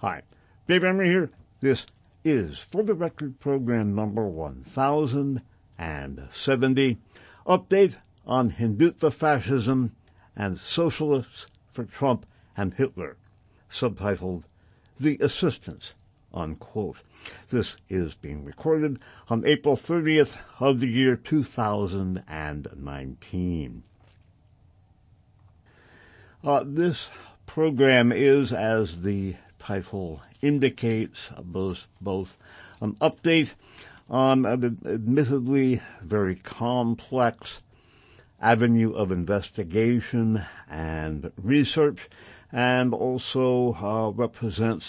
Hi, Dave Emery here. This is For the Record program number 1070. Update on Hindutva fascism and socialists for Trump and Hitler. Subtitled, The Assistants, unquote. This is being recorded on April 30th of the year 2019. This program is, as the title indicates, both an update on an admittedly very complex avenue of investigation and research, and also represents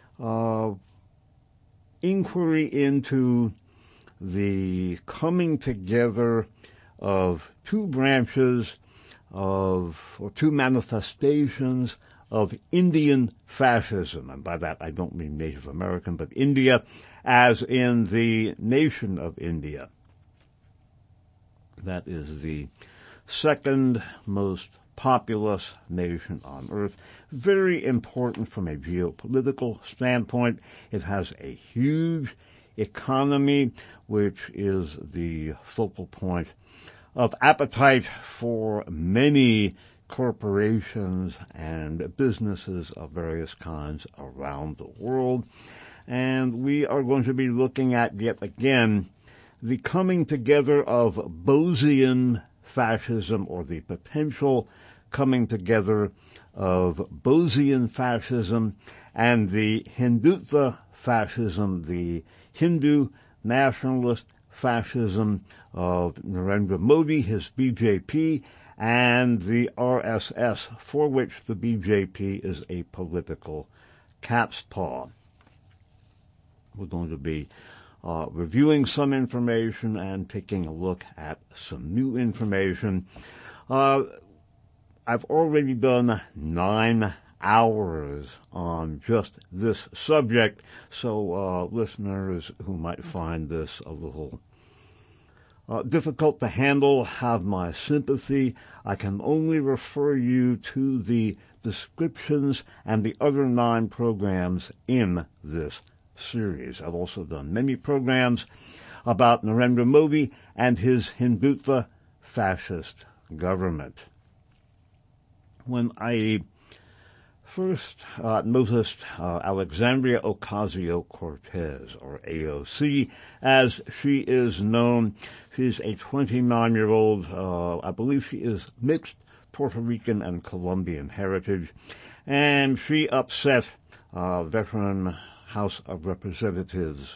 inquiry into the coming together of two branches or two manifestations of Indian fascism. And by that I don't mean Native American, but India as in the nation of India. That is the second most populous nation on earth. Very important from a geopolitical standpoint. It has a huge economy, which is the focal point of appetite for many corporations and businesses of various kinds around the world. And we are going to be looking at, yet again, the coming together of Boseian fascism, or the potential coming together of Boseian fascism and the Hindutva fascism, the Hindu nationalist fascism of Narendra Modi, his BJP, and the RSS, for which the BJP is a political cat's paw. We're going to be reviewing some information and taking a look at some new information. I've already done 9 hours on just this subject, so listeners who might find this a little difficult to handle have my sympathy. I can only refer you to the descriptions and the other 9 programs in this series. I've also done many programs about Narendra Modi and his Hindutva fascist government. When I first noticed Alexandria Ocasio-Cortez, or AOC, as she is known, she's a 29-year-old, I believe she is mixed Puerto Rican and Colombian heritage, and she upset veteran House of Representatives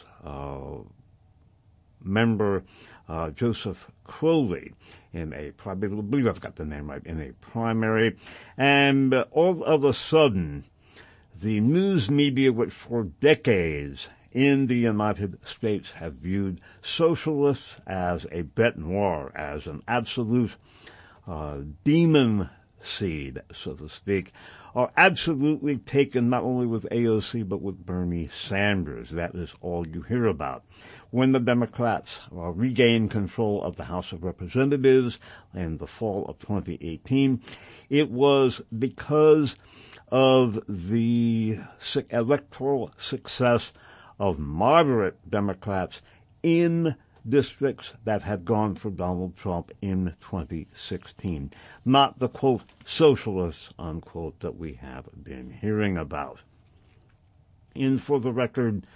member Joseph Crowley in I believe I've got the name right, in a primary. And all of a sudden, the news media, which for decades in the United States have viewed socialists as a bête noire, as an absolute demon seed, so to speak, are absolutely taken not only with AOC but with Bernie Sanders. That is all you hear about. When the Democrats regained control of the House of Representatives in the fall of 2018, it was because of the electoral success of moderate Democrats in districts that had gone for Donald Trump in 2016. Not the, quote, socialists, unquote, that we have been hearing about. In For the Record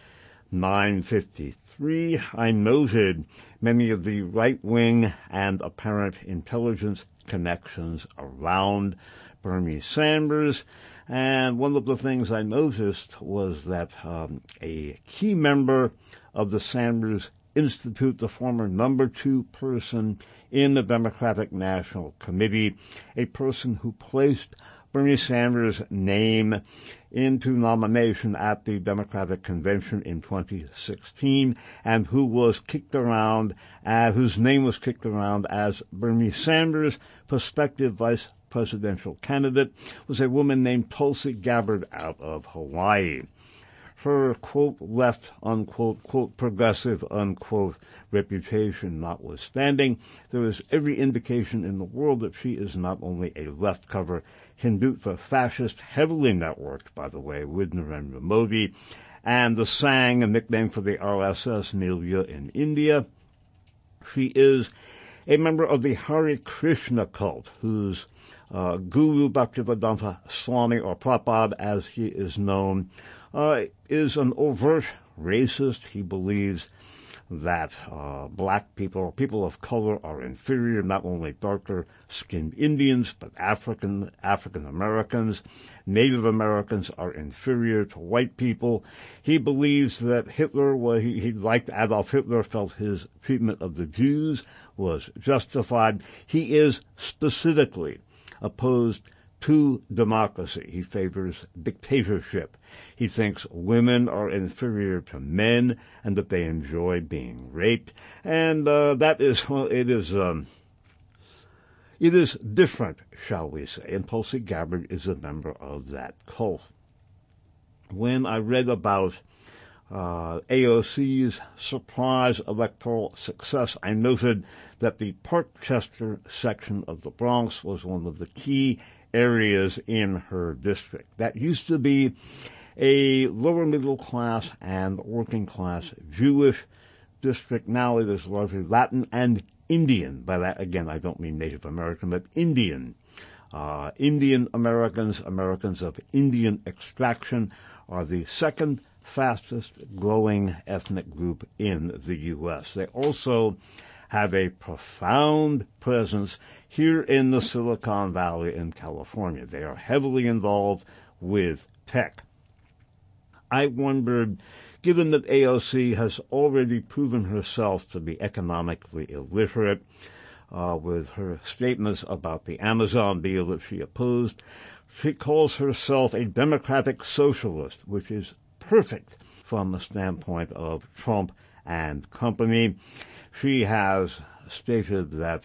953, I noted many of the right-wing and apparent intelligence connections around Bernie Sanders, and one of the things I noticed was that a key member of the Sanders Institute, the former number 2 person in the Democratic National Committee, a person who placed Bernie Sanders' name into nomination at the Democratic Convention in 2016, and who was kicked around, whose name was kicked around as Bernie Sanders' prospective vice presidential candidate, was a woman named Tulsi Gabbard out of Hawaii. her, quote, left, unquote, quote, progressive, unquote, reputation notwithstanding, there is every indication in the world that she is not only a left-cover Hindutva fascist, heavily networked, by the way, with Narendra Modi, and the Sangh, a nickname for the RSS milieu in India. She is a member of the Hare Krishna cult, whose Guru Bhaktivedanta Swami, or Prabhupada as he is known, is an overt racist. He believes that black people, people of color, are inferior, not only darker-skinned Indians, but African Americans. Native Americans are inferior to white people. He believes that Hitler, he liked Adolf Hitler, felt his treatment of the Jews was justified. He is specifically opposed to democracy. He favors dictatorship. He thinks women are inferior to men and that they enjoy being raped. And that is, well, it is different, shall we say. And Tulsi Gabbard is a member of that cult. When I read about AOC's surprise electoral success, I noted that the Parkchester section of the Bronx was one of the key areas in her district. That used to be a lower middle class and working class Jewish district. Now it is largely Latin and Indian. By that, again, I don't mean Native American, but Indian. Indian Americans, Americans of Indian extraction, are the second fastest growing ethnic group in the U.S. They also have a profound presence here in the Silicon Valley in California. They are heavily involved with tech. I wondered, given that AOC has already proven herself to be economically illiterate, with her statements about the Amazon deal that she opposed, she calls herself a democratic socialist, which is perfect from the standpoint of Trump and company. She has stated that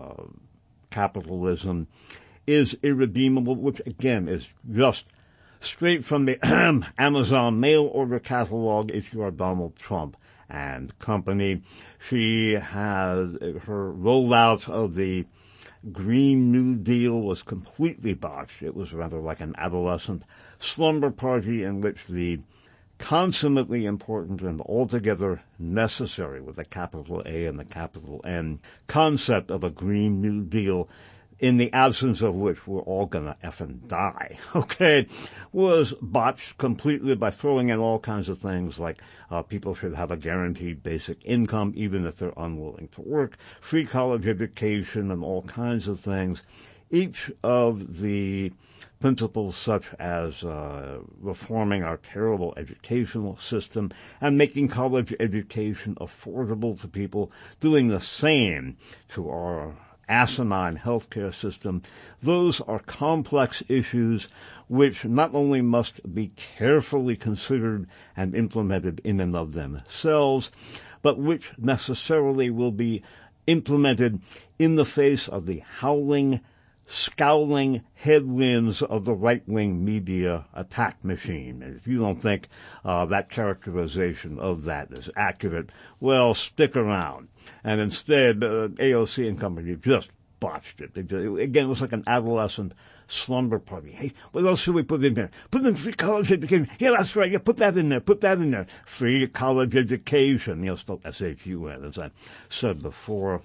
capitalism is irredeemable, which again is just straight from the Amazon mail order catalog if you are Donald Trump and company. She has, her rollout of the Green New Deal was completely botched. It was rather like an adolescent slumber party in which the consummately important and altogether necessary, with a capital A and a capital N, concept of a Green New Deal, in the absence of which we're all gonna effing die, okay, was botched completely by throwing in all kinds of things like people should have a guaranteed basic income even if they're unwilling to work, free college education, and all kinds of things. Each of the principles such as reforming our terrible educational system and making college education affordable to people, doing the same to our asinine healthcare system, those are complex issues which not only must be carefully considered and implemented in and of themselves, but which necessarily will be implemented in the face of the howling, scowling headwinds of the right-wing media attack machine. And if you don't think that characterization of that is accurate, well, stick around. And instead, AOC and company just botched it. Again, it was like an adolescent slumber party. Hey, what else should we put in there? Put in free college education. Yeah, that's right. Yeah, put that in there. Put that in there. Free college education. You know, spelled S-H-U-N, as I said before.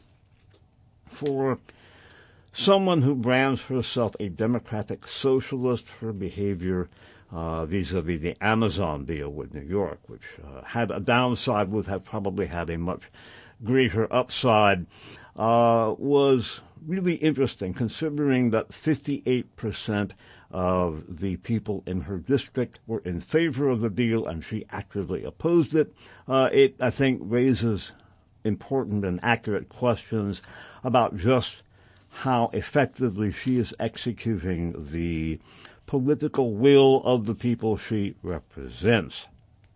For someone who brands herself a democratic socialist, her behavior vis-a-vis the Amazon deal with New York, which had a downside, would have probably had a much greater upside, was really interesting, considering that 58% of the people in her district were in favor of the deal and she actively opposed it. It, I think, raises important and accurate questions about just how effectively she is executing the political will of the people she represents.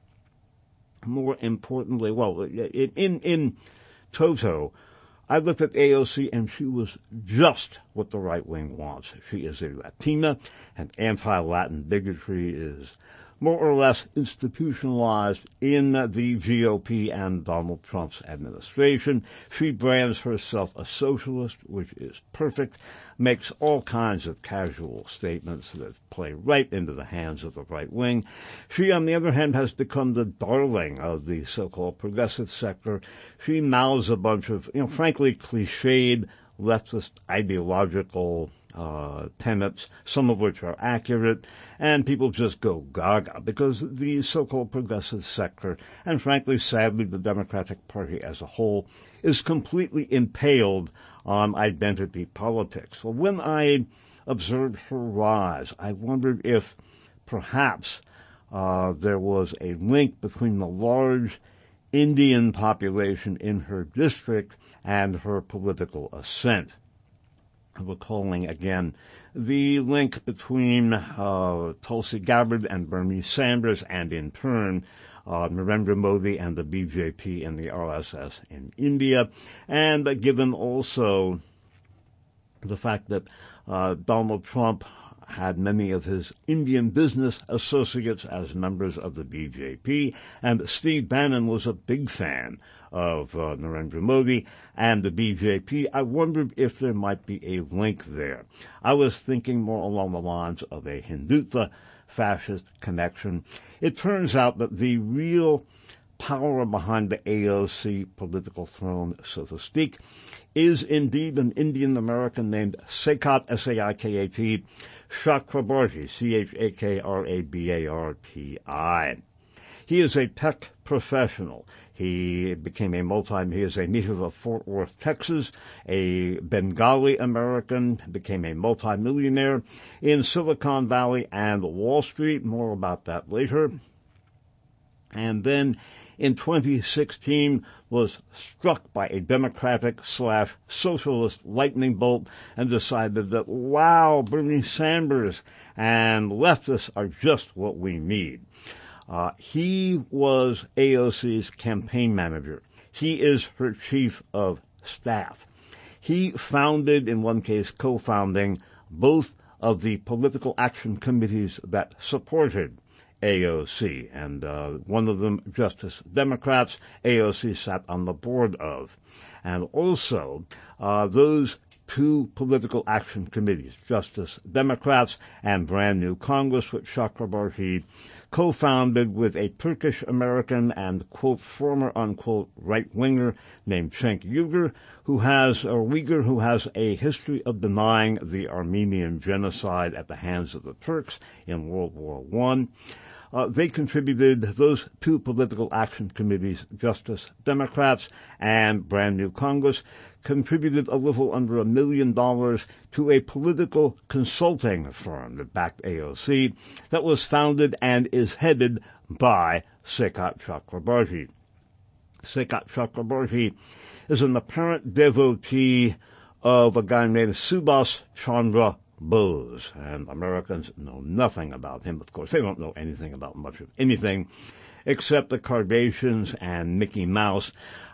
More importantly, well, in toto, I looked at AOC and she was just what the right wing wants. She is a Latina, and anti-Latin bigotry is more or less institutionalized in the GOP and Donald Trump's administration. She brands herself a socialist, which is perfect, makes all kinds of casual statements that play right into the hands of the right wing. She, on the other hand, has become the darling of the so-called progressive sector. She mouths a bunch of, frankly, cliched leftist ideological tenets, some of which are accurate, and people just go gaga because the so-called progressive sector, and frankly, sadly, the Democratic Party as a whole, is completely impaled on identity politics. Well, when I observed her rise, I wondered if perhaps there was a link between the large Indian population in her district and her political ascent. Recalling again the link between Tulsi Gabbard and Bernie Sanders, and in turn Narendra Modi and the BJP and the RSS in India, and given also the fact that Donald Trump had many of his Indian business associates as members of the BJP, and Steve Bannon was a big fan of Narendra Modi and the BJP. I wondered if there might be a link there. I was thinking more along the lines of a Hindutva fascist connection. It turns out that the real power behind the AOC political throne, so to speak, is indeed an Indian American named Saikat, S-A-I-K-A-T, Chakrabarti, C-H-A-K-R-A-B-A-R-T-I. He is a tech professional. He is a native of Fort Worth, Texas, a Bengali American, became a multimillionaire in Silicon Valley and Wall Street. More about that later. And then in 2016 was struck by a Democratic/socialist lightning bolt and decided that, wow, Bernie Sanders and leftists are just what we need. He was AOC's campaign manager. He is her chief of staff. He founded, in one case co-founding, both of the political action committees that supported AOC, and one of them, Justice Democrats, AOC sat on the board of. And also, those two political action committees, Justice Democrats and Brand New Congress, which Chakrabarti co-founded with a Turkish-American and, quote, former, unquote, right-winger named Cenk Uygur, who has a history of denying the Armenian genocide at the hands of the Turks in World War I. They contributed, those two political action committees, Justice Democrats and Brand New Congress, contributed a little under $1 million to a political consulting firm that backed AOC that was founded and is headed by Saikat Chakrabarti. Saikat Chakrabarti is an apparent devotee of a guy named Subhas Chandra Bose, and Americans know nothing about him. Of course, they don't know anything about much of anything except the Kardashians and Mickey Mouse.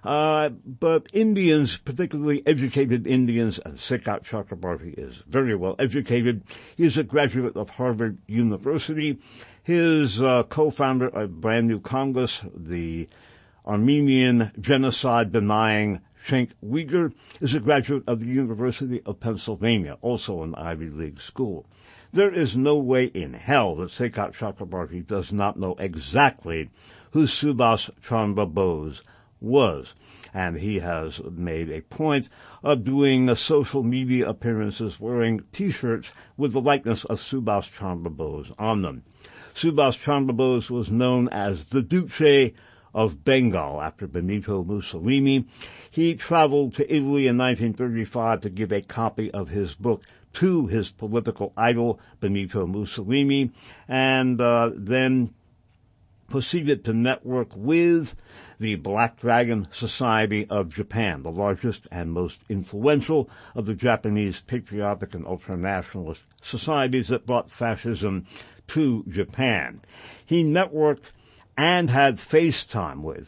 But Indians, particularly educated Indians, and Saikat Chakrabarti is very well educated. He is a graduate of Harvard University. His co-founder of Brand New Congress, the Armenian genocide-denying Cenk Uygur, is a graduate of the University of Pennsylvania, also an Ivy League school. There is no way in hell that Saikat Chakrabarti does not know exactly who Subhas Chandra Bose was, and he has made a point of doing social media appearances wearing T-shirts with the likeness of Subhas Chandra Bose on them. Subhas Chandra Bose was known as the Duce of Bengal after Benito Mussolini. He traveled to Italy in 1935 to give a copy of his book to his political idol, Benito Mussolini, and then proceeded to network with the Black Dragon Society of Japan, the largest and most influential of the Japanese patriotic and ultranationalist societies that brought fascism to Japan. He networked and had FaceTime with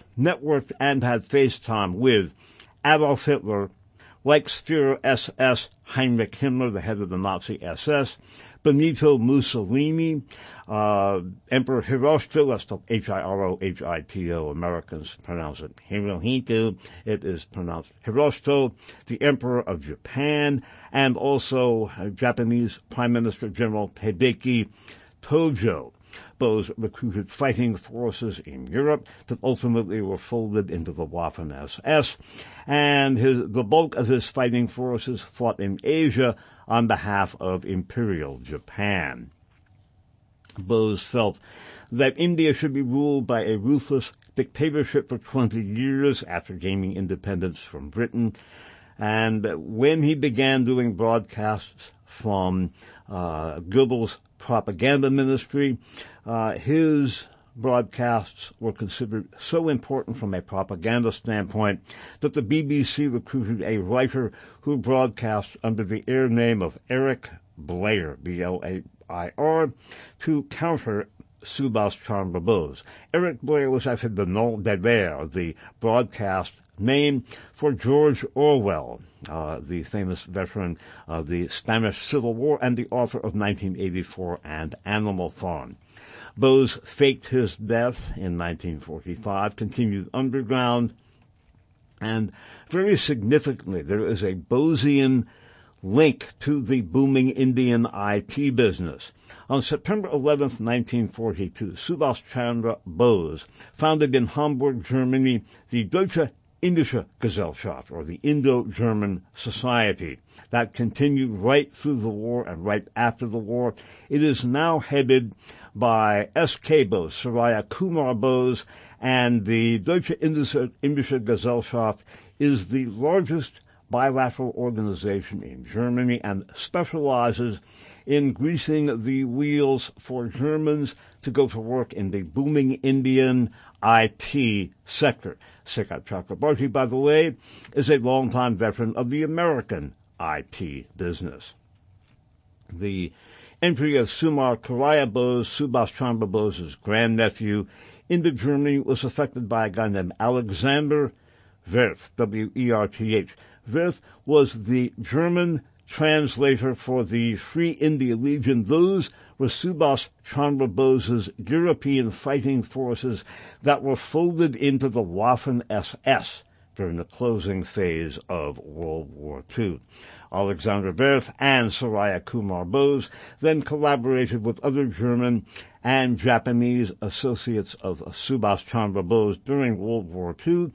Adolf Hitler, Reichsfuhrer SS Heinrich Himmler, the head of the Nazi SS, Benito Mussolini, Emperor Hirohito, that's the Hirohito, Americans pronounce it Hirohito, it is pronounced Hirohito, the Emperor of Japan, and also Japanese Prime Minister General Hideki Tojo. Bose recruited fighting forces in Europe that ultimately were folded into the Waffen-SS, and the bulk of his fighting forces fought in Asia on behalf of Imperial Japan. Bose felt that India should be ruled by a ruthless dictatorship for 20 years after gaining independence from Britain, and when he began doing broadcasts from Goebbels' propaganda ministry, his broadcasts were considered so important from a propaganda standpoint that the BBC recruited a writer who broadcast under the air name of Eric Blair, B-L-A-I-R, to counter Subhas Chandra Bose. Eric Blair was actually the nom de guerre, the broadcast name for George Orwell, the famous veteran of the Spanish Civil War and the author of 1984 and Animal Farm. Bose faked his death in 1945, continued underground, and very significantly, there is a Bosian link to the booming Indian IT business. On September 11th, 1942, Subhas Chandra Bose founded in Hamburg, Germany, the Deutsche Indische Gesellschaft, or the Indo-German Society. That continued right through the war and right after the war. It is now headed by S.K. Bose, Saraya Kumar Bose, and the Deutsche Indische Gesellschaft is the largest bilateral organization in Germany and specializes in greasing the wheels for Germans to go to work in the booming Indian IT sector. Sekat Chakrabarti, by the way, is a longtime veteran of the American IT business. The entry of Sumar Karaya Bose, Subhas Chandra Bose's grandnephew, into Germany was affected by a guy named Alexander Werth, W-E-R-T-H. Werth was the German translator for the Free India Legion. Those were Subhas Chandra Bose's European fighting forces that were folded into the Waffen-SS during the closing phase of World War II. Alexander Werth and Saraya Kumar Bose then collaborated with other German and Japanese associates of Subhas Chandra Bose during World War II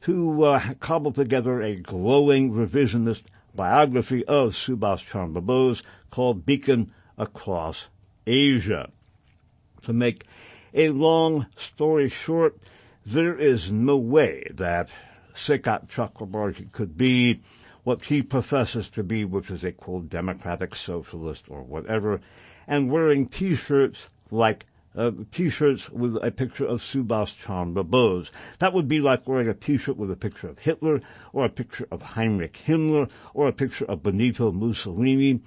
to cobble together a glowing revisionist biography of Subhas Chandra Bose called Beacon Across Asia. To make a long story short, there is no way that Sekat Chakrabarti could be what he professes to be, which is a, quote, democratic socialist or whatever, and wearing T-shirts like T-shirts with a picture of Subhas Chandra Bose. That would be like wearing a T-shirt with a picture of Hitler, or a picture of Heinrich Himmler, or a picture of Benito Mussolini.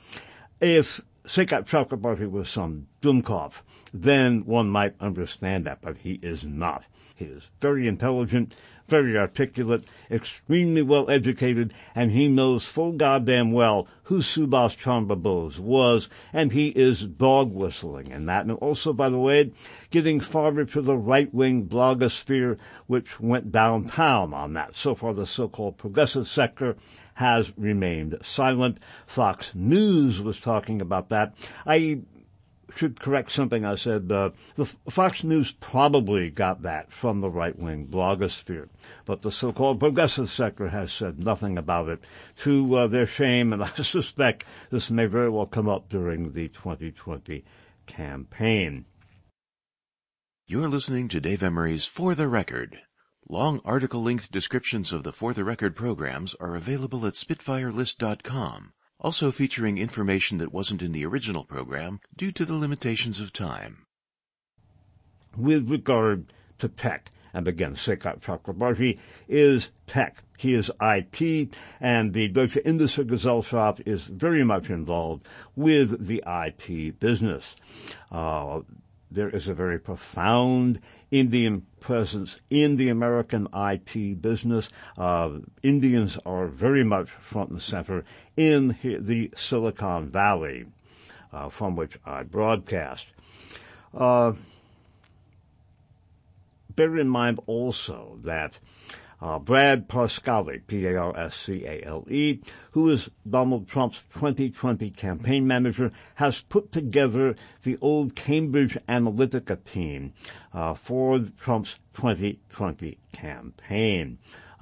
If Sekat Chakrabarti was some Dumkov, then one might understand that, but he is not. He is very intelligent, very articulate, extremely well educated, and he knows full goddamn well who Subhas Chandra Bose was, and he is dog whistling in that. And also, by the way, getting farther to the right-wing blogosphere, which went downtown on that. So far, the so-called progressive sector has remained silent. Fox News was talking about that. I should correct something I said. The Fox News probably got that from the right-wing blogosphere, but the so-called progressive sector has said nothing about it, to their shame, and I suspect this may very well come up during the 2020 campaign. You're listening to Dave Emery's For the Record. Long article-length descriptions of the For the Record programs are available at SpitfireList.com. Also featuring information that wasn't in the original program due to the limitations of time. With regard to tech, and again, Sekat Chakrabarti is tech. He is IT, and the Deutsche Indische Gesellschaft is very much involved with the IT business. There is a very profound Indian presence in the American IT business. Indians are very much front and center in the Silicon Valley. from which I broadcast. Bear in mind also that Brad Parscale, P-A-R-S-C-A-L-E, who is Donald Trump's 2020 campaign manager, has put together the old Cambridge Analytica team for Trump's 2020 campaign.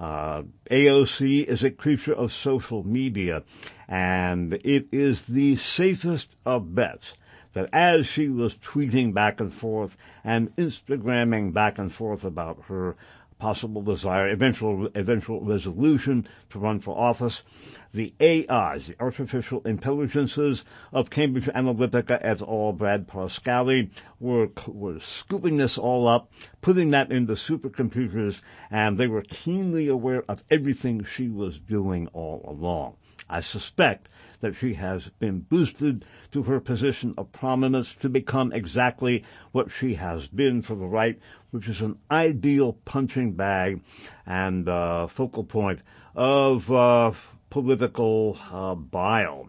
AOC is a creature of social media, and it is the safest of bets that as she was tweeting back and forth and Instagramming back and forth about her possible desire, eventual resolution to run for office, the AIs, the artificial intelligences of Cambridge Analytica et al., Brad Parscale, were scooping this all up, putting that into supercomputers, and they were keenly aware of everything she was doing all along. I suspect that she has been boosted to her position of prominence to become exactly what she has been for the right, which is an ideal punching bag and focal point of political bile.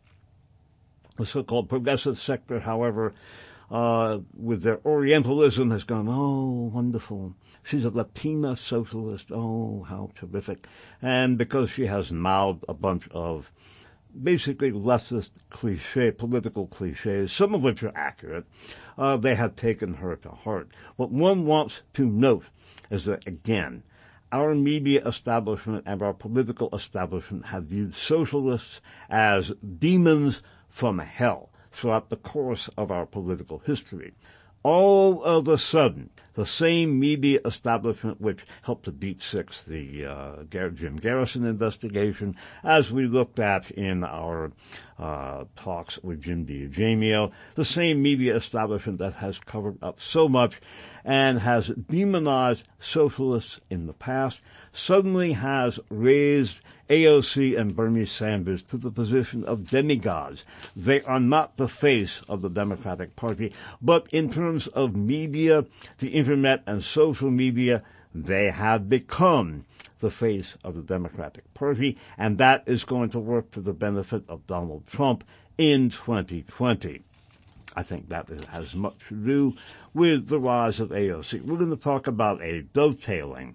The so-called progressive sector, however, with their Orientalism has gone, oh, wonderful. She's a Latina socialist. Oh, how terrific. And because she has mouthed a bunch of basically leftist political cliches, some of which are accurate, they have taken her to heart. What one wants to note is that, again, our media establishment and our political establishment have viewed socialists as demons from hell throughout the course of our political history. All of a sudden, the same media establishment which helped to beat six the Jim Garrison investigation, as we looked at in our talks with Jim DiEugenia, the same media establishment that has covered up so much and has demonized socialists in the past, suddenly has raised AOC and Bernie Sanders to the position of demigods. They are not the face of the Democratic Party, but in terms of media, the internet and social media, they have become the face of the Democratic Party, and that is going to work to the benefit of Donald Trump in 2020. I think that has much to do with the rise of AOC. We're going to talk about a dovetailing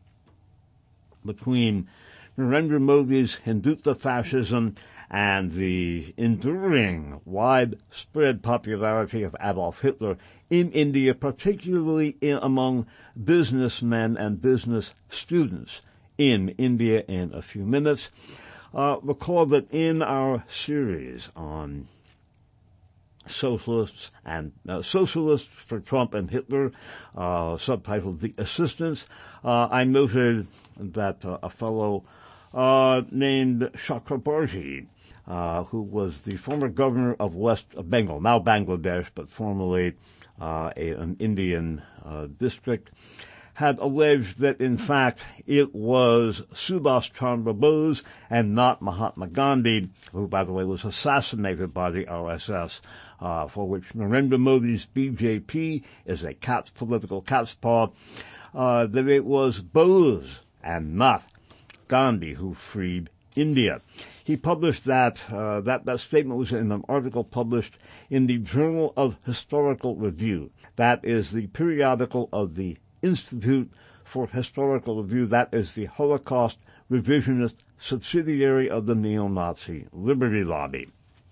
between Narendra Modi's Hindutva fascism and the enduring, widespread popularity of Adolf Hitler in India, particularly among businessmen and business students in India in a few minutes. Recall that in our series on socialists and socialists for Trump and Hitler, subtitled The Assistants, I noted that a fellow named Chakrabarti, who was the former governor of West Bengal, now Bangladesh, but formerly an Indian district, had alleged that, in fact, it was Subhas Chandra Bose and not Mahatma Gandhi, who, by the way, was assassinated by the RSS, for which Narendra Modi's BJP is a political cat's paw, that it was Bose and not Gandhi who freed India. He published that statement was in an article published in the Journal of Historical Review. That is the periodical of the Institute for Historical Review. That is the Holocaust revisionist subsidiary of the neo-Nazi Liberty Lobby.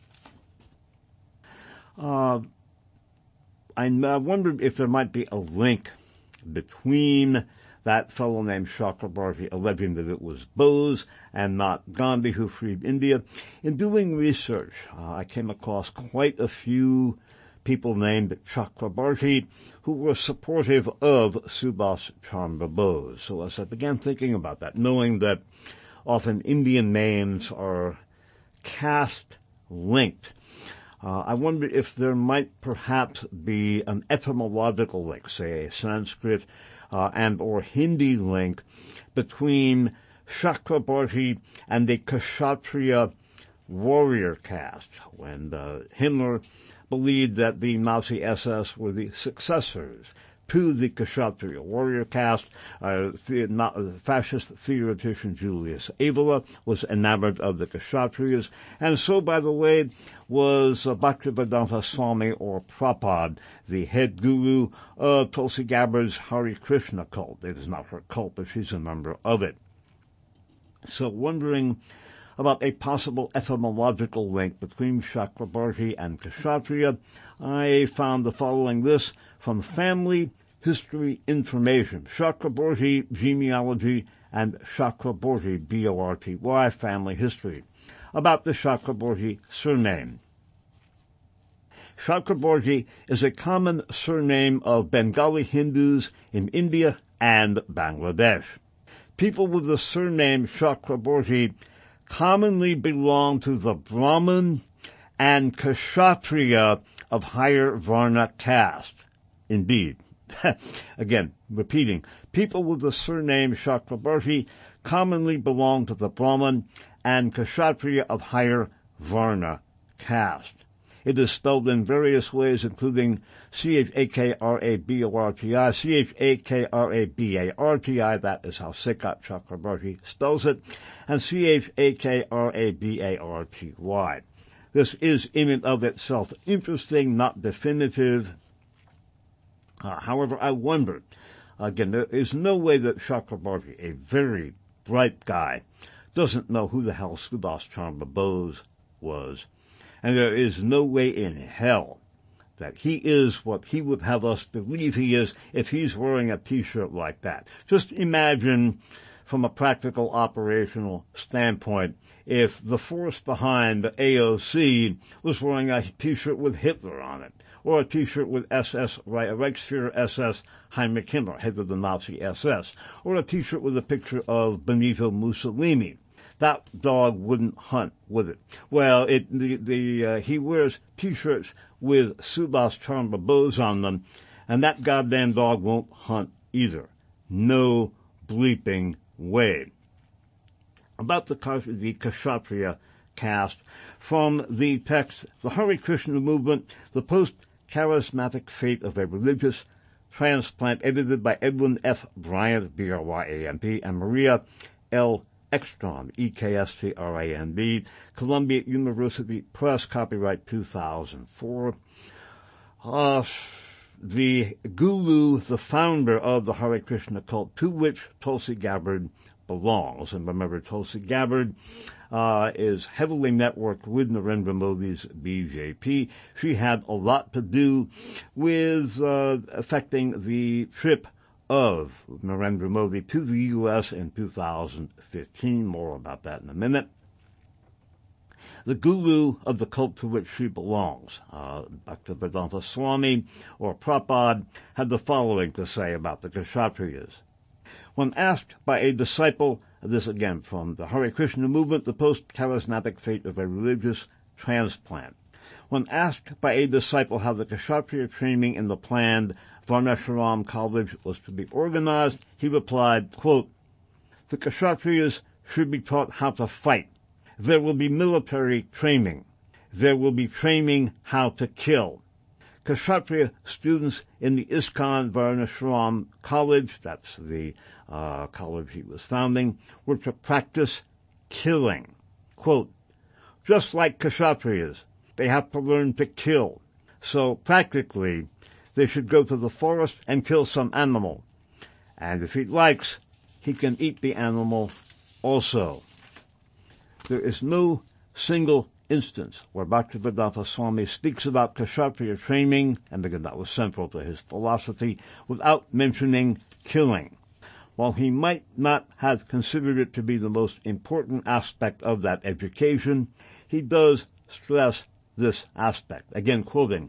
I wondered if there might be a link between that fellow named Chakrabarti alleging that it was Bose and not Gandhi who freed India. In doing research, I came across quite a few people named Chakrabarti who were supportive of Subhas Chandra Bose. So as I began thinking about that, knowing that often Indian names are caste-linked, I wondered if there might perhaps be an etymological link, say a Sanskrit and or Hindi link between Chakrabarti and the Kshatriya warrior caste, when Himmler believed that the Nazi SS were the successors to the Kshatriya warrior caste. Fascist theoretician Julius Evola was enamored of the Kshatriyas, and so, by the way, was Bhaktivedanta Swami or Prabhupada, the head guru of Tulsi Gabbard's Hare Krishna cult. It is not her cult, but she's a member of it. So, wondering about a possible etymological link between Chakrabarti and Kshatriya, I found the following list from Family History Information, Chakraborty Genealogy and Chakraborty, B-O-R-T-Y, Family History, about the Chakraborty surname. Chakraborty is a common surname of Bengali Hindus in India and Bangladesh. People with the surname Chakraborty commonly belong to the Brahmin and Kshatriya of higher Varna caste. Indeed. Again, repeating, people with the surname Chakrabarti commonly belong to the Brahmin and Kshatriya of higher Varna caste. It is spelled in various ways, including Chakraborti, Chakrabarti, that is how Sikat Chakrabarti spells it, and Chakrabarty. This is in and of itself interesting, not definitive. However, I wondered, again, there is no way that Chakrabarti, a very bright guy, doesn't know who the hell Subhas Chandra Bose was. And there is no way in hell that he is what he would have us believe he is if he's wearing a t-shirt like that. Just imagine, from a practical operational standpoint, if the force behind the AOC was wearing a t-shirt with Hitler on it, or a t-shirt with Reichsfuhrer SS Heinrich Himmler, head of the Nazi SS, or a t-shirt with a picture of Benito Mussolini. That dog wouldn't hunt, would it? Well, he wears t-shirts with Subhas Chandra Bose on them, and that goddamn dog won't hunt either. No bleeping way. About the Kshatriya caste, from the text, the Hare Krishna movement, the post-charismatic fate of a religious transplant, edited by Edwin F. Bryant, B-R-Y-A-N-T, and Maria L. Ekstrand, E-K-S-T-R-A-N-D, Columbia University Press, copyright 2004. The guru, the founder of the Hare Krishna cult, to which Tulsi Gabbard belongs. And remember, Tulsi Gabbard is heavily networked with Narendra Modi's BJP. She had a lot to do with affecting the trip of Narendra Modi to the U.S. in 2015. More about that in a minute. The guru of the cult to which she belongs, Bhaktivedanta Swami or Prabhupada, had the following to say about the Kshatriyas. When asked by a disciple, this again from the Hare Krishna movement, the post-charismatic fate of a religious transplant. When asked by a disciple how the Kshatriya training in the planned Varnashram College was to be organized, he replied, quote, "The Kshatriyas should be taught how to fight. There will be military training. There will be training how to kill. Kshatriya students in the ISKCON Varnashram College, that's the college he was founding, were to practice killing. Quote, just like Kshatriyas, they have to learn to kill. So practically, they should go to the forest and kill some animal. And if he likes, he can eat the animal also." There is no single instance where Bhaktivedanta Swami speaks about Kshatriya training, and again that was central to his philosophy, without mentioning killing. While he might not have considered it to be the most important aspect of that education, he does stress this aspect. Again, quoting,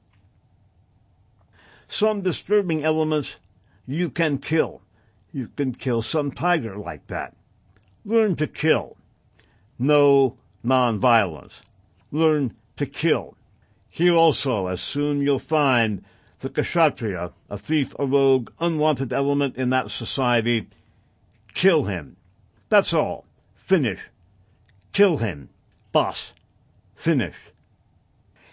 "Some disturbing elements you can kill. You can kill some tiger like that. Learn to kill. No non-violence. Learn to kill. Here also, as soon you'll find the Kshatriya, a thief, a rogue, unwanted element in that society, kill him. That's all. Finish. Kill him. Boss. Finish."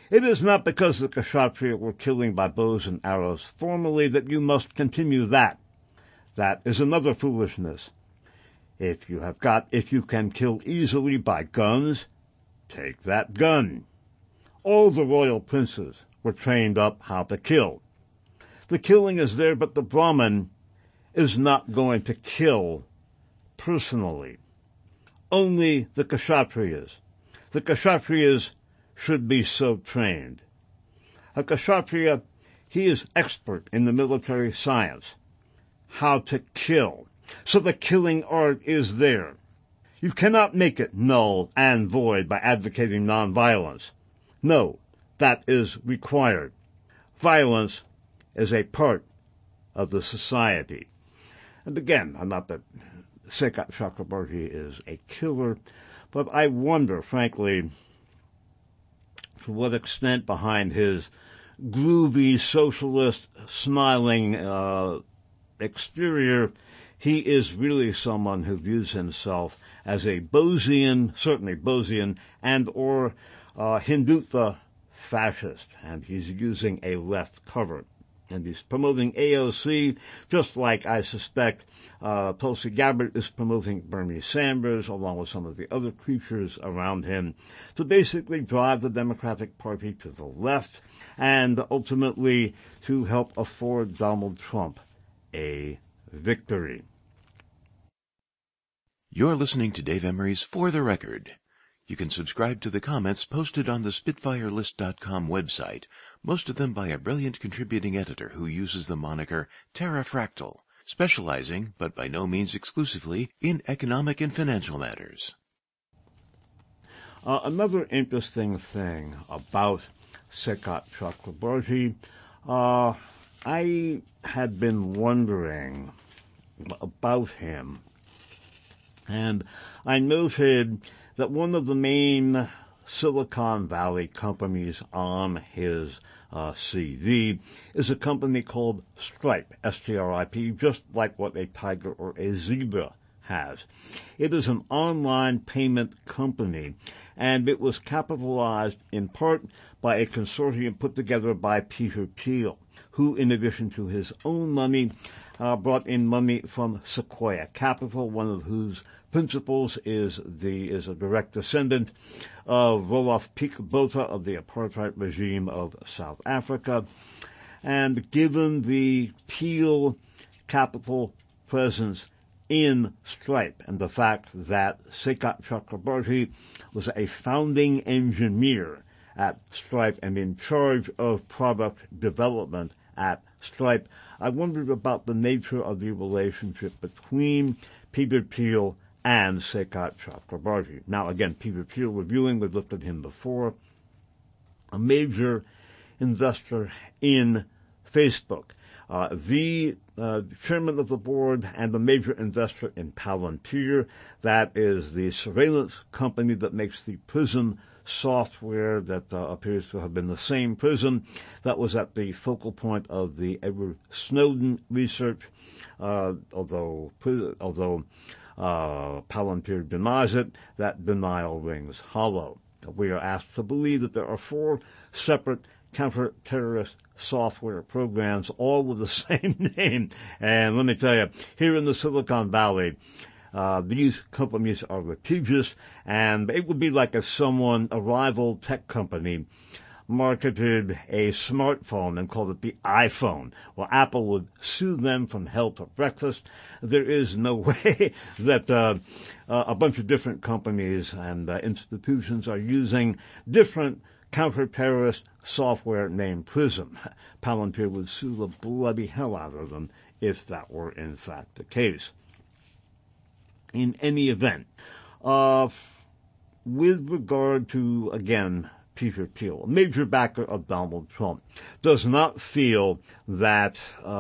It is not because the Kshatriya were killing by bows and arrows formerly that you must continue that. That is another foolishness. If you can kill easily by guns, take that gun. All the royal princes were trained up how to kill. The killing is there, but the Brahmin is not going to kill personally. Only the Kshatriyas. The Kshatriyas should be so trained. A Kshatriya, he is expert in the military science, how to kill. So the killing art is there. You cannot make it null and void by advocating nonviolence. No, that is required. Violence is a part of the society. And again, I'm not that Shekhar Chakrabarti is a killer, but I wonder, frankly, to what extent behind his groovy, socialist, smiling exterior, he is really someone who views himself as a Bozian, certainly Bozian, and or Hindutva fascist, and he's using a left cover. And he's promoting AOC, just like I suspect Tulsi Gabbard is promoting Bernie Sanders, along with some of the other creatures around him, to basically drive the Democratic Party to the left and ultimately to help afford Donald Trump a victory. You're listening to Dave Emery's For the Record. You can subscribe to the comments posted on the SpitfireList.com website, most of them by a brilliant contributing editor who uses the moniker Terrafractal, specializing, but by no means exclusively, in economic and financial matters. Another interesting thing about Shekhar Chakrabarti, I had been wondering about him, and I noted that one of the main Silicon Valley companies on his CV is a company called Stripe, S-T-R-I-P, just like what a tiger or a zebra has. It is an online payment company, and it was capitalized in part by a consortium put together by Peter Thiel, who, in addition to his own money, brought in money from Sequoia Capital, one of whose principals is a direct descendant of Roloff Botha of the apartheid regime of South Africa. And given the Thiel capital presence in Stripe and the fact that Shekhar Chakrabarti was a founding engineer at Stripe and in charge of product development at Stripe, I wondered about the nature of the relationship between Peter Thiel and Shekhar Chakrabarti. Now, again, Peter Thiel reviewing, we've looked at him before, a major investor in Facebook, the chairman of the board and a major investor in Palantir. That is the surveillance company that makes the PRISM software that appears to have been the same PRISM that was at the focal point of the Edward Snowden research, although Palantir denies it. That denial rings hollow. We are asked to believe that there are 4 separate counter-terrorist software programs, all with the same name. And let me tell you, here in the Silicon Valley, these companies are litigious, and it would be like if a rival tech company marketed a smartphone and called it the iPhone. Well, Apple would sue them from hell to breakfast. There is no way that a bunch of different companies and institutions are using different counter-terrorist software named PRISM. Palantir would sue the bloody hell out of them if that were in fact the case. In any event, with regard to, again, Peter Thiel, a major backer of Donald Trump, does not feel that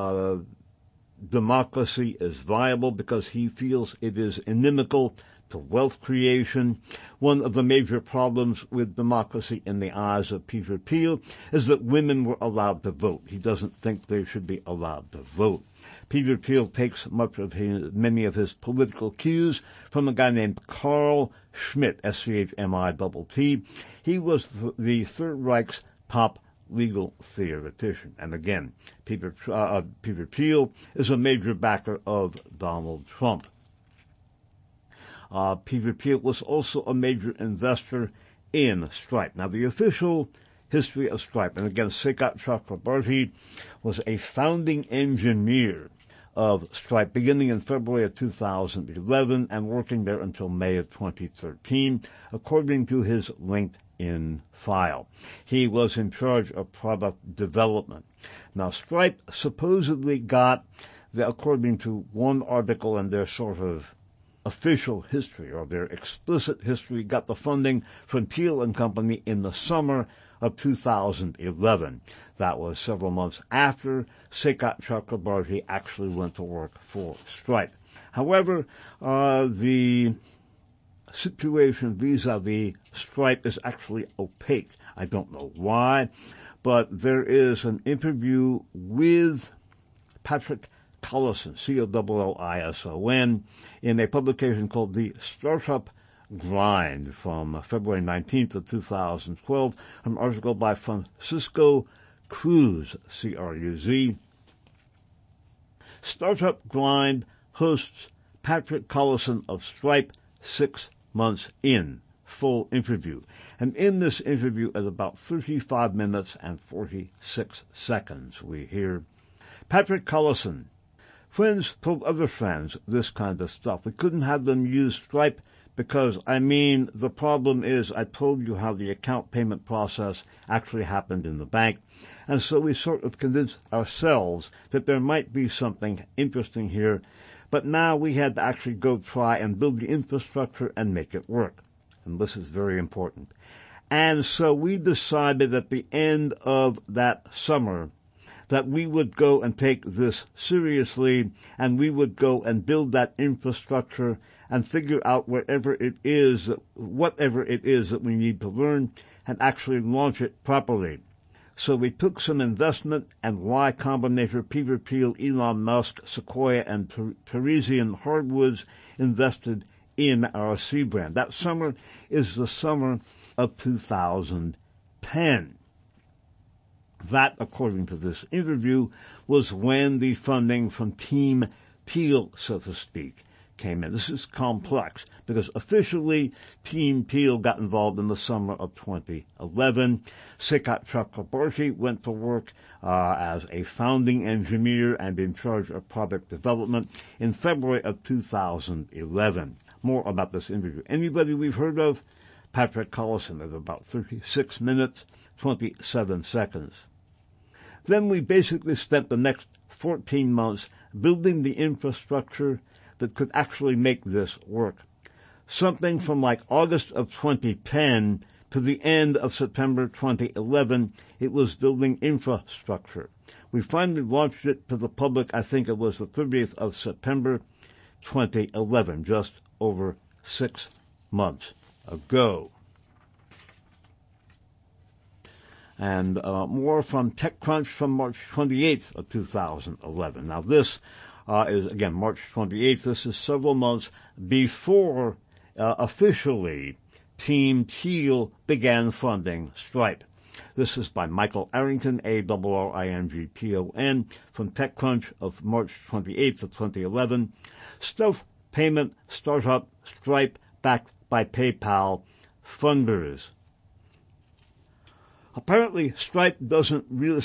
democracy is viable because he feels it is inimical to wealth creation. One of the major problems with democracy in the eyes of Peter Thiel is that women were allowed to vote. He doesn't think they should be allowed to vote. Peter Thiel takes many of his political cues from a guy named Carl Schmitt, S-C-H-M-I-T-T. He was the Third Reich's top legal theoretician. And again, Peter Thiel is a major backer of Donald Trump. Peter Thiel was also a major investor in Stripe. Now, the official history of Stripe, and again, Sekar Chakrabarty was a founding engineer of Stripe beginning in February of 2011 and working there until May of 2013, according to his LinkedIn file. He was in charge of product development. Now, Stripe supposedly got, according to one article in their sort of official history, or their explicit history, got the funding from Thiel and Company in the summer of 2011. That was several months after Sekar Chakrabarty actually went to work for Stripe. However, the situation vis-a-vis Stripe is actually opaque. I don't know why, but there is an interview with Patrick Collison, C-O-L-L-I-S-O-N, in a publication called The Startup Grind from February 19th of 2012, an article by Francisco Cruz, C-R-U-Z. Startup Grind hosts Patrick Collison of Stripe 6 months in, full interview. And in this interview, at about 35 minutes and 46 seconds, we hear Patrick Collison. Friends told other friends this kind of stuff. We couldn't have them use Stripe because, the problem is I told you how the account payment process actually happened in the bank. And so we sort of convinced ourselves that there might be something interesting here. But now we had to actually go try and build the infrastructure and make it work. And this is very important. And so we decided at the end of that summer that we would go and take this seriously, and we would go and build that infrastructure and figure out whatever it is that we need to learn and actually launch it properly. So we took some investment, and Y Combinator, Peter Thiel, Elon Musk, Sequoia, and Parisian Hardwoods invested in our seed brand. That summer is the summer of 2010. That, according to this interview, was when the funding from Team Thiel, so to speak, came in. This is complex because officially Team Thiel got involved in the summer of 2011. Sekar Chakrabarty went to work as a founding engineer and in charge of product development in February of 2011. More about this interview. Anybody we've heard of? Patrick Collison at about 36 minutes, 27 seconds. Then we basically spent the next 14 months building the infrastructure that could actually make this work. Something from like August of 2010 to the end of September 2011, it was building infrastructure. We finally launched it to the public, I think it was the 30th of September 2011, just over 6 months ago. And more from TechCrunch from March 28th of 2011. Now this is, again, March 28th. This is several months before officially Team Thiel began funding Stripe. This is by Michael Arrington, A-R-R-I-N-G-T-O-N, from TechCrunch of March 28th of 2011. Stealth payment startup Stripe backed by PayPal funders. Apparently, Stripe doesn't really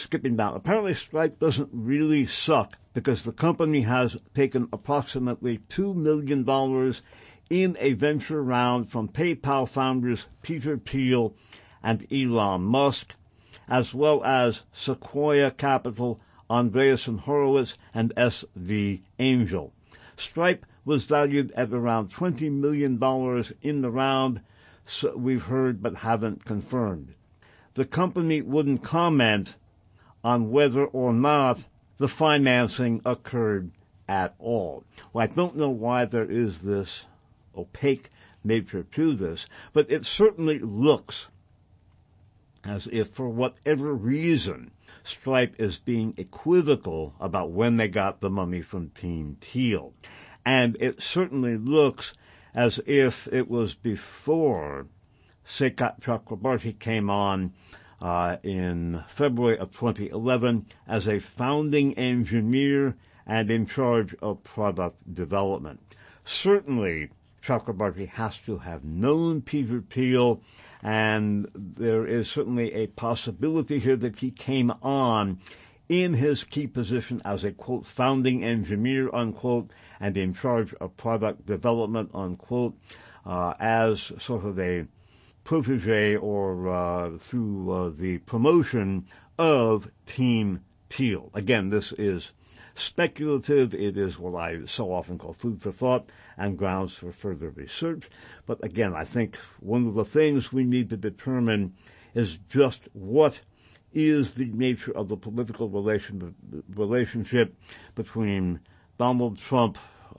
suck because the company has taken approximately $2 million in a venture round from PayPal founders Peter Thiel and Elon Musk, as well as Sequoia Capital, Andreessen Horowitz, and SV Angel. Stripe was valued at around $20 million in the round, so we've heard but haven't confirmed. The company wouldn't comment on whether or not the financing occurred at all. Well, I don't know why there is this opaque nature to this, but it certainly looks as if, for whatever reason, Stripe is being equivocal about when they got the money from Team Thiel. And it certainly looks as if it was before Sekar Chakrabarty came on in February of 2011 as a founding engineer and in charge of product development. Certainly, Chakrabarti has to have known Peter Thiel, and there is certainly a possibility here that he came on in his key position as a, quote, founding engineer, unquote, and in charge of product development, unquote, as sort of a protege or through the promotion of Team Thiel. Again, this is speculative. It is what I so often call food for thought and grounds for further research. But again, I think one of the things we need to determine is just what is the nature of the political relationship between Donald Trump,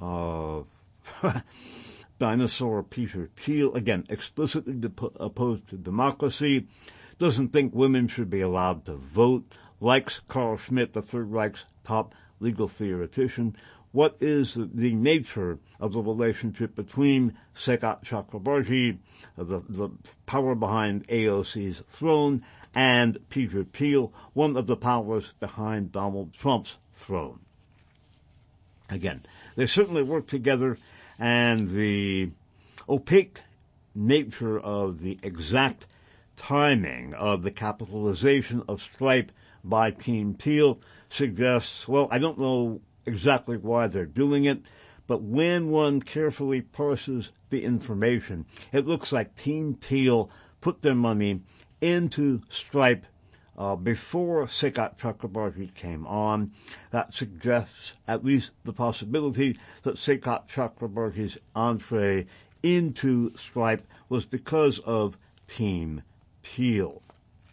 dinosaur Peter Thiel, again, explicitly opposed to democracy, doesn't think women should be allowed to vote, likes Carl Schmitt, the Third Reich's top legal theoretician. What is the nature of the relationship between Saket Chakrabarti, the power behind AOC's throne, and Peter Thiel, one of the powers behind Donald Trump's throne? Again, they certainly work together, and the opaque nature of the exact timing of the capitalization of Stripe by Team Thiel suggests, well, I don't know exactly why they're doing it, but when one carefully parses the information, it looks like Team Thiel put their money into Stripe before Saket Chakrabarti came on. That suggests at least the possibility that Saket Chakrabarti's entree into Stripe was because of Team Thiel.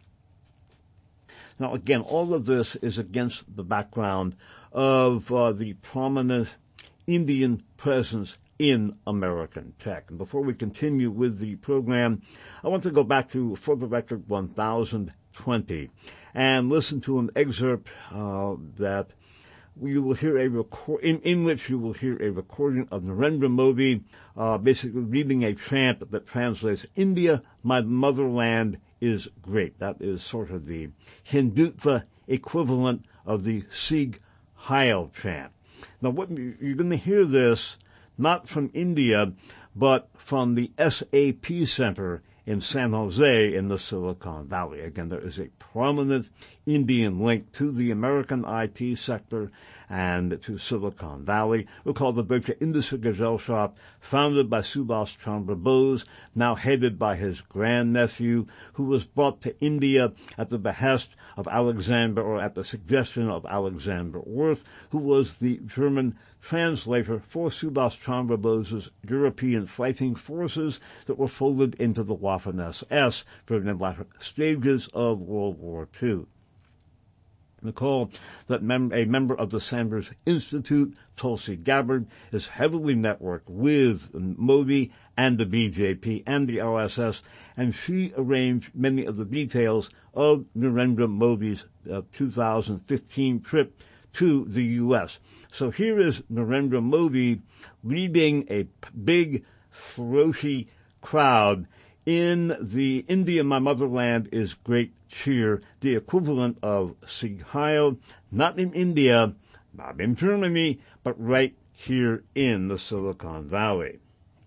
Now, again, all of this is against the background of the prominent Indian presence in American tech. And before we continue with the program, I want to go back to For the Record 1020 and listen to an excerpt that you will hear in which you will hear a recording of Narendra Modi basically reading a chant that translates, "India, my motherland, is great." That is sort of the Hindutva equivalent of the Sikh Heil chant. Now, you're going to hear this not from India, but from the SAP Center in San Jose in the Silicon Valley. Again, there is a prominent Indian link to the American IT sector and to Silicon Valley. We call the Deutsche Indische Gesellschaft, founded by Subhas Chandra Bose, now headed by his grandnephew, who was brought to India at the behest of Alexander, or at the suggestion of Alexander Worth, who was the German translator for Subhas Chandra Bose's European fighting forces that were folded into the Waffen-SS during the latter stages of World War II. Recall that a member of the Sanders Institute, Tulsi Gabbard, is heavily networked with Modi and the BJP and the RSS, and she arranged many of the details of Narendra Modi's 2015 trip to the U.S. So here is Narendra Modi leading a big, throaty crowd in the India, my motherland, is great cheer, the equivalent of Sikh Heil, not in India, not in Germany, but right here in the Silicon Valley.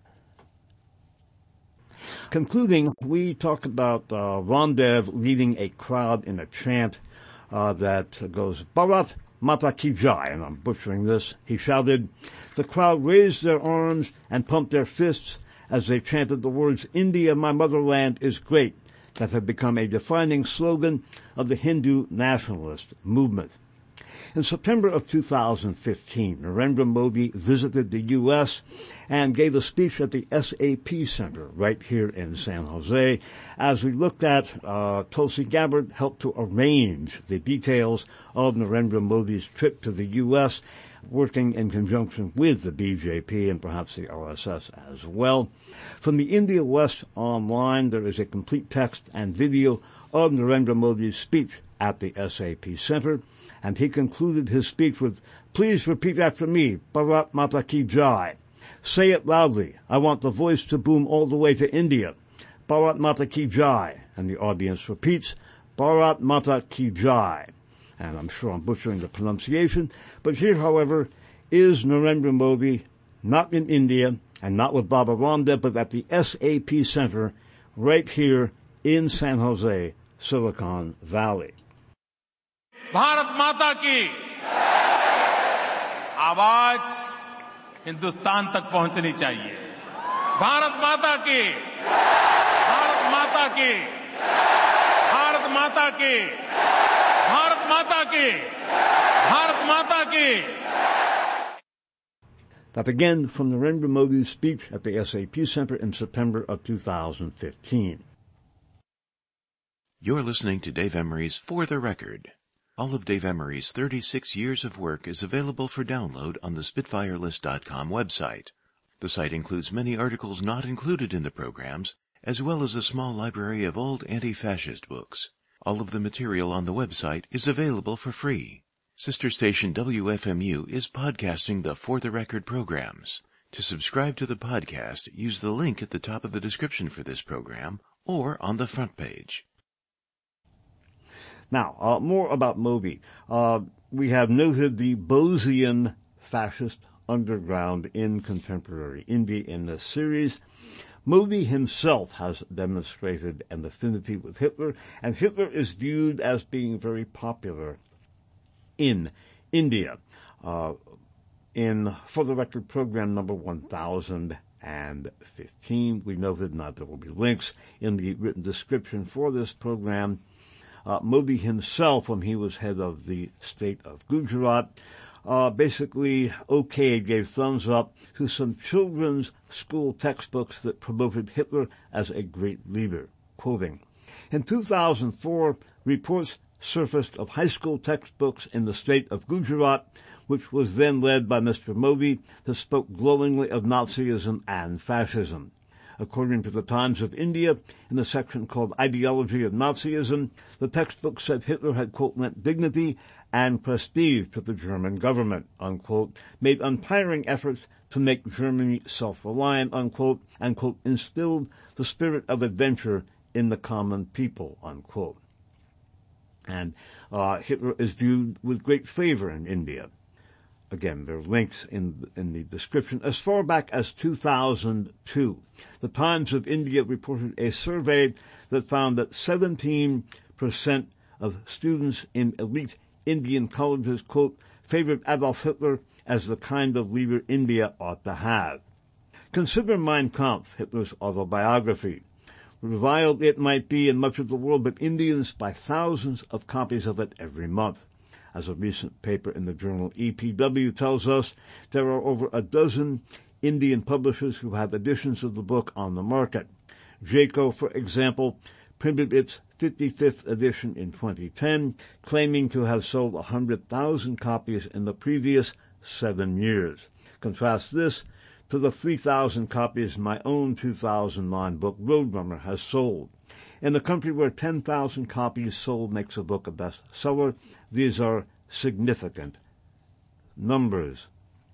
Concluding, we talk about Ramdev leading a crowd in a chant that goes, Bharat Mata Ki Jai, and I'm butchering this. He shouted. The crowd raised their arms and pumped their fists as they chanted the words, India, my motherland, is great, that have become a defining slogan of the Hindu nationalist movement. In September of 2015, Narendra Modi visited the U.S. and gave a speech at the SAP Center right here in San Jose. As we looked at, Tulsi Gabbard helped to arrange the details of Narendra Modi's trip to the U.S., working in conjunction with the BJP and perhaps the RSS as well. From the India West online, there is a complete text and video of Narendra Modi's speech at the SAP Center, and he concluded his speech with, please repeat after me, Bharat Mata Ki Jai. Say it loudly. I want the voice to boom all the way to India. Bharat Mata Ki Jai. And the audience repeats, Bharat Mata Ki Jai. And I'm sure I'm butchering the pronunciation, but here, however, is Narendra Modi, not in India and not with Baba Ramdev, but at the SAP Center right here in San Jose, Silicon Valley. Bharat माता की आवाज हिंदुस्तान तक पहुंचनी चाहिए. भारत माता की, भारत माता की, भारत माता की, भारत माता की, भारत माता की. That again from Narendra Modi's speech at the SAP Center in September of 2015. You're listening to Dave Emery's For the Record. All of Dave Emery's 36 years of work is available for download on the SpitfireList.com website. The site includes many articles not included in the programs, as well as a small library of old anti-fascist books. All of the material on the website is available for free. Sister station WFMU is podcasting the For the Record programs. To subscribe to the podcast, use the link at the top of the description for this program or on the front page. Now, more about Modi. We have noted the Bosnian fascist underground in contemporary India in this series. Modi himself has demonstrated an affinity with Hitler, and Hitler is viewed as being very popular in India. In For the Record program number 1015, we noted, now there will be links in the written description for this program, Modi himself, when he was head of the state of Gujarat, basically gave thumbs up to some children's school textbooks that promoted Hitler as a great leader. Quoting, in 2004, reports surfaced of high school textbooks in the state of Gujarat, which was then led by Mr. Modi, that spoke glowingly of Nazism and fascism. According to the Times of India, in the section called Ideology of Nazism, the textbook said Hitler had, quote, lent dignity and prestige to the German government, unquote, made untiring efforts to make Germany self-reliant, unquote, and, quote, instilled the spirit of adventure in the common people, unquote. And Hitler is viewed with great favor in India. Again, there are links in the description. As far back as 2002, the Times of India reported a survey that found that 17% of students in elite Indian colleges, quote, favored Adolf Hitler as the kind of leader India ought to have. Consider Mein Kampf, Hitler's autobiography. Reviled it might be in much of the world, but Indians buy thousands of copies of it every month. As a recent paper in the journal EPW tells us, there are over a dozen Indian publishers who have editions of the book on the market. Jaco, for example, printed its 55th edition in 2010, claiming to have sold 100,000 copies in the previous 7 years. Contrast this to the 3,000 copies my own 2009 book, Roadrunner, has sold. In a country where 10,000 copies sold makes a book a bestseller, these are significant numbers.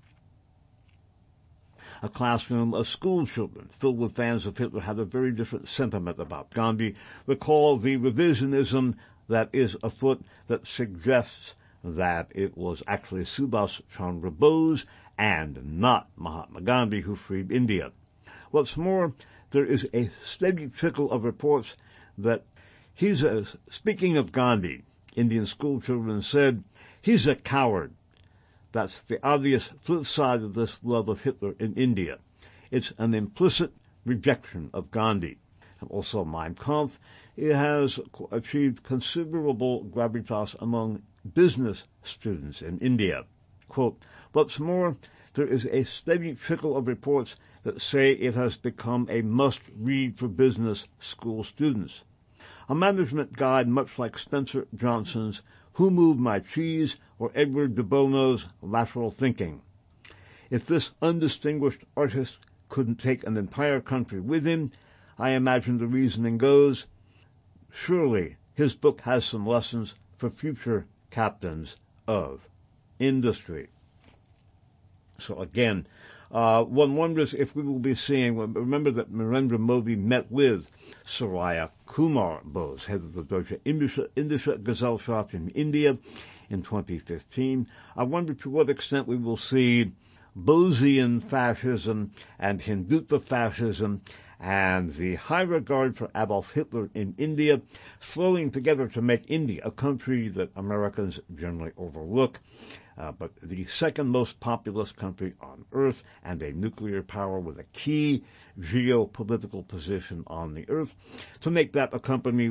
A classroom of school children filled with fans of Hitler had a very different sentiment about Gandhi. Recall the revisionism that is afoot that suggests that it was actually Subhas Chandra Bose and not Mahatma Gandhi who freed India. What's more, there is a steady trickle of reports that speaking of Gandhi, Indian school children said, he's a coward. That's the obvious flip side of this love of Hitler in India. It's an implicit rejection of Gandhi. And also Mein Kampf, it has achieved considerable gravitas among business students in India. Quote, what's more, there is a steady trickle of reports that say it has become a must-read for business school students. A management guide much like Spencer Johnson's Who Moved My Cheese or Edward de Bono's Lateral Thinking. If this undistinguished artist couldn't take an entire country with him, I imagine the reasoning goes, surely his book has some lessons for future captains of industry. So again, one wonders if we will be seeing, remember that Narendra Modi met with Surya Kumar Bose, head of the Deutsche Indische Gesellschaft in India in 2015. I wonder to what extent we will see Bosian fascism and Hindutva fascism and the high regard for Adolf Hitler in India flowing together to make India a country that Americans generally overlook, but the second most populous country on earth and a nuclear power with a key geopolitical position on the earth, to make that a country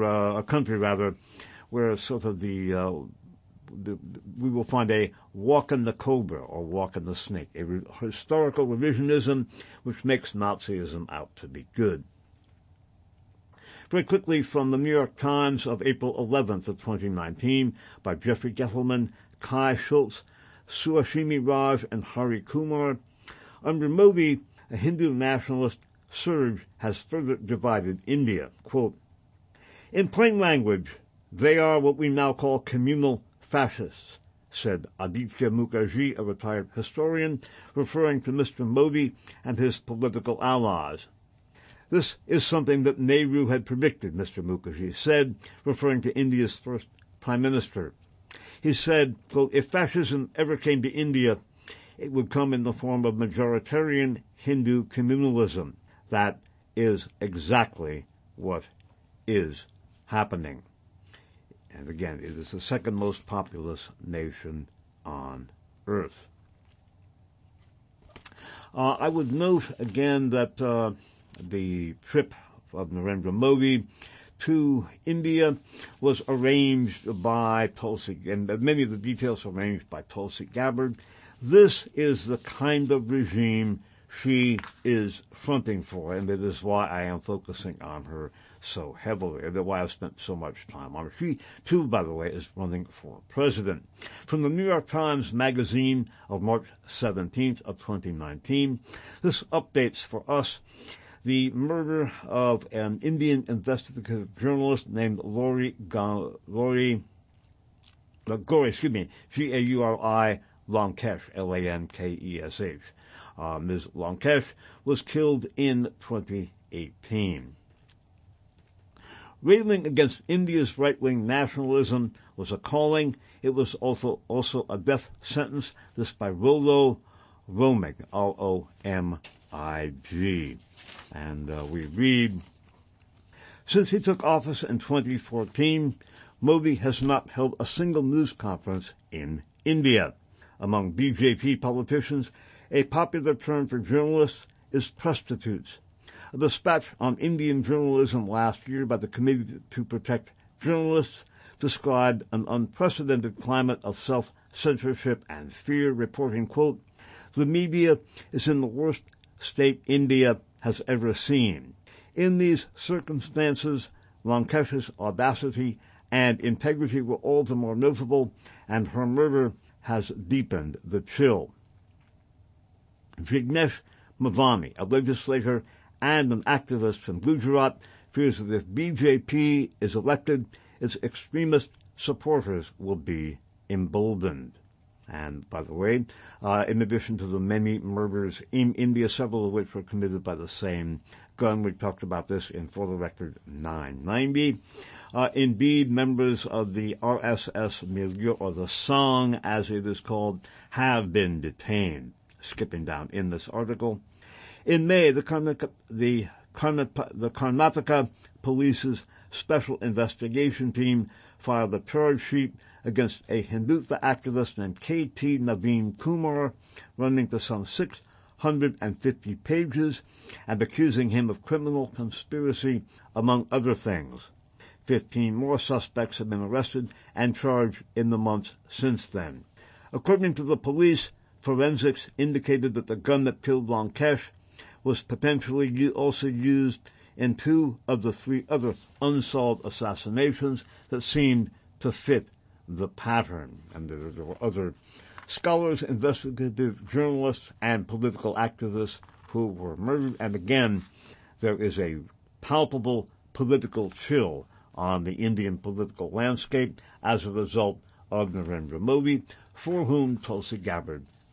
where sort of we will find a walk in the cobra or walk in the snake, a historical revisionism which makes Nazism out to be good. Very quickly from the New York Times of April 11th of 2019 by Jeffrey Gettleman, Kai Schultz, Suhasini Raj, and Hari Kumar. Under Modi, a Hindu nationalist surge has further divided India. Quote, in plain language, they are what we now call communal fascists, said Aditya Mukherjee, a retired historian, referring to Mr. Modi and his political allies. This is something that Nehru had predicted, Mr. Mukherjee said, referring to India's first prime minister. He said, quote, if fascism ever came to India, it would come in the form of majoritarian Hindu communalism. That is exactly what is happening. And again, it is the second most populous nation on earth. I would note again that the trip of Narendra Modi to India was arranged by Tulsi, and many of the details arranged by Tulsi Gabbard. This is the kind of regime she is fronting for, and it is why I am focusing on her so heavily, and why I've spent so much time on her. She, too, by the way, is running for president. From the New York Times Magazine of March 17th of 2019, this updates for us the murder of an Indian investigative journalist named Gauri, Gauri Lankesh, Lankesh. Ms. Lankesh was killed in 2018. Railing against India's right-wing nationalism was a calling. It was also a death sentence. This by Rollo Romig, R-O-M-I-G. And we read, since he took office in 2014, Modi has not held a single news conference in India. Among BJP politicians, a popular term for journalists is prostitutes. A dispatch on Indian journalism last year by the Committee to Protect Journalists described an unprecedented climate of self-censorship and fear, reporting, quote, the media is in the worst state India has ever seen. In these circumstances, Lankesh's audacity and integrity were all the more notable, and her murder has deepened the chill. Jignesh Mavani, a legislator and an activist from Gujarat, fears that if BJP is elected, its extremist supporters will be emboldened. And, by the way, in addition to the many murders in India, several of which were committed by the same gun, we talked about this in For the Record 990. Indeed, members of the RSS milieu, or the Sangh as it is called, have been detained. Skipping down in this article. In May, the Karnataka Police's Special Investigation Team filed a charge sheet against a Hindutva activist named K.T. Naveen Kumar, running to some 650 pages, and accusing him of criminal conspiracy, among other things. 15 more suspects have been arrested and charged in the months since then. According to the police, forensics indicated that the gun that killed Lankesh was potentially also used in 2 of the 3 other unsolved assassinations that seemed to fit the pattern. And there were other scholars, investigative journalists, and political activists who were murdered. And again, there is a palpable political chill on the Indian political landscape as a result of Narendra Modi, for whom Tulsi Gabbard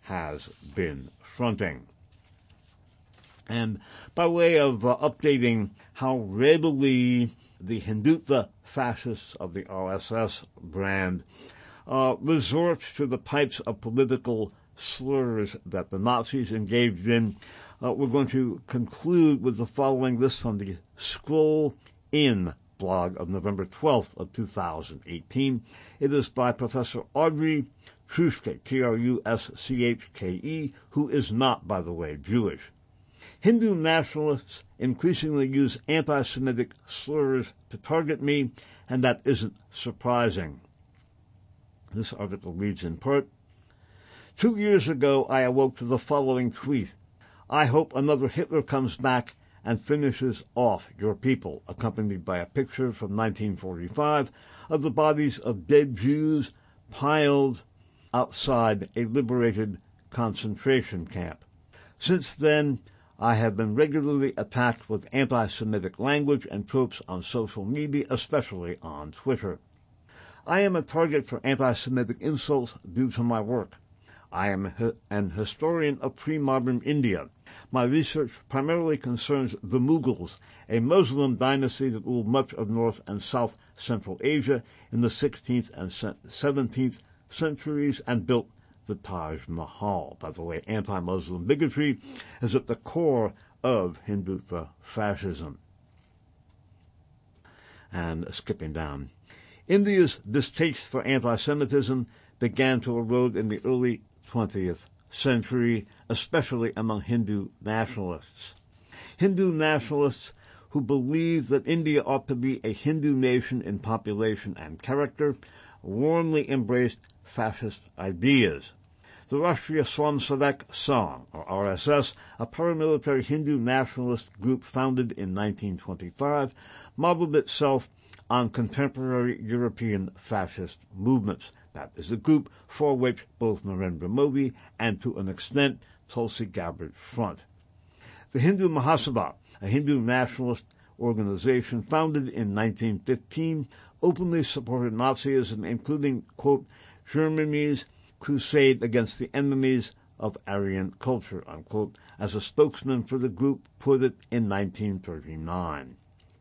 has been fronting. And by way of updating how readily the Hindutva fascists of the RSS brand resort to the types of political slurs that the Nazis engaged in, we're going to conclude with the following. This from the Scroll In blog of November 12th of 2018. It is by Professor Audrey Truschke, Truschke, who is not, by the way, Jewish. Hindu nationalists increasingly use anti-Semitic slurs to target me, and that isn't surprising. This article reads in part, 2 years ago I awoke to the following tweet. I hope another Hitler comes back and finishes off your people, accompanied by a picture from 1945 of the bodies of dead Jews piled outside a liberated concentration camp. Since then, I have been regularly attacked with anti-Semitic language and tropes on social media, especially on Twitter. I am a target for anti-Semitic insults due to my work. I am an historian of pre-modern India. My research primarily concerns the Mughals, a Muslim dynasty that ruled much of North and South Central Asia in the 16th and 17th centuries and built the Taj Mahal. By the way, anti-Muslim bigotry is at the core of Hindutva fascism. And skipping down, India's distaste for anti-Semitism began to erode in the early 20th century, especially among Hindu nationalists. Hindu nationalists who believe that India ought to be a Hindu nation in population and character warmly embraced fascist ideas. The Rashtriya Swayamsevak Sangh, or RSS, a paramilitary Hindu nationalist group founded in 1925, modeled itself on contemporary European fascist movements. That is a group for which both Narendra Modi and, to an extent, Tulsi Gabbard front. The Hindu Mahasabha, a Hindu nationalist organization founded in 1915, openly supported Nazism, including, quote, Germany's crusade against the enemies of Aryan culture, unquote, as a spokesman for the group put it in 1939.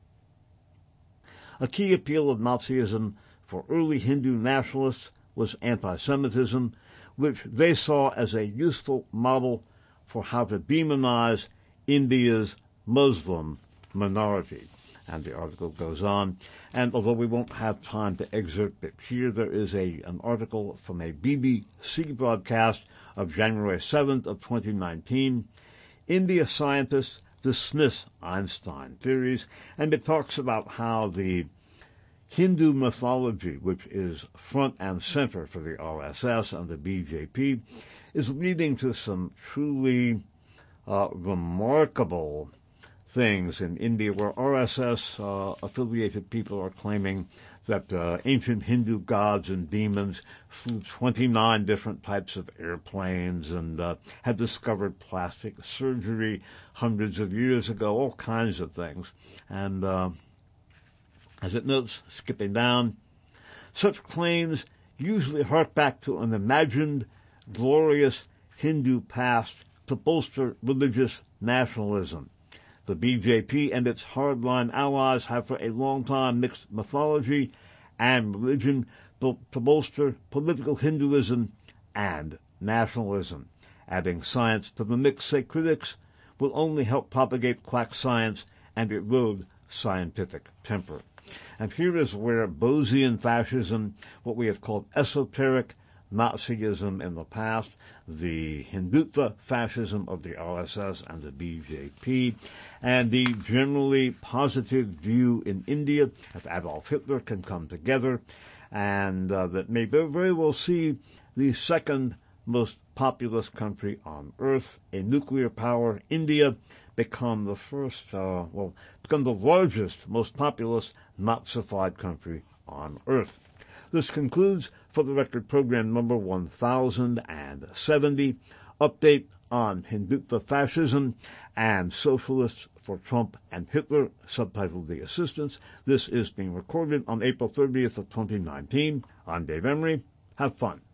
A key appeal of Nazism for early Hindu nationalists was anti-Semitism, which they saw as a useful model for how to demonize India's Muslim minority. And the article goes on, and although we won't have time to excerpt it here, there is an article from a BBC broadcast of January 7th of 2019. India scientists dismiss Einstein theories, and it talks about how the Hindu mythology, which is front and center for the RSS and the BJP, is leading to some truly remarkable things in India, where RSS-affiliated people are claiming that ancient Hindu gods and demons flew 29 different types of airplanes and had discovered plastic surgery hundreds of years ago, all kinds of things. And as it notes, skipping down, such claims usually hark back to an imagined, glorious Hindu past to bolster religious nationalism. The BJP and its hardline allies have for a long time mixed mythology and religion to bolster political Hinduism and nationalism. Adding science to the mix, say critics, will only help propagate quack science and erode scientific temper. And here is where Bozian fascism, what we have called esoteric Nazism in the past, the Hindutva fascism of the RSS and the BJP, and the generally positive view in India that Adolf Hitler can come together, and that may very well see the second most populous country on earth, a nuclear power, India, become the become the largest, most populous, Nazified country on earth. This concludes For the Record program number 1070, update on Hindutva fascism and socialists for Trump and Hitler, subtitled The Assistants. This is being recorded on April 30th of 2019. I'm Dave Emery. Have fun.